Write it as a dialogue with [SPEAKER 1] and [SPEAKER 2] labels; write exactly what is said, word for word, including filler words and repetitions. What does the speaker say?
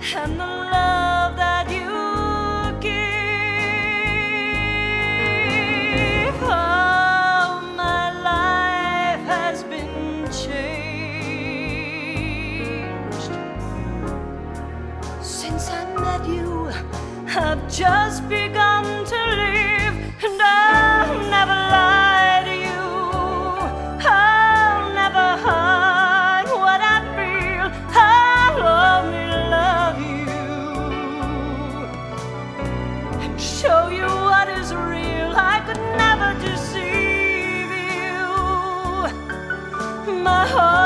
[SPEAKER 1] and the love that you give. Oh, my life has been changed since I met you. I've just begun to live, and I'll never lie to you. I'll never hide what I feel. I'll only love you and show you what is real. I could never deceive you. My heart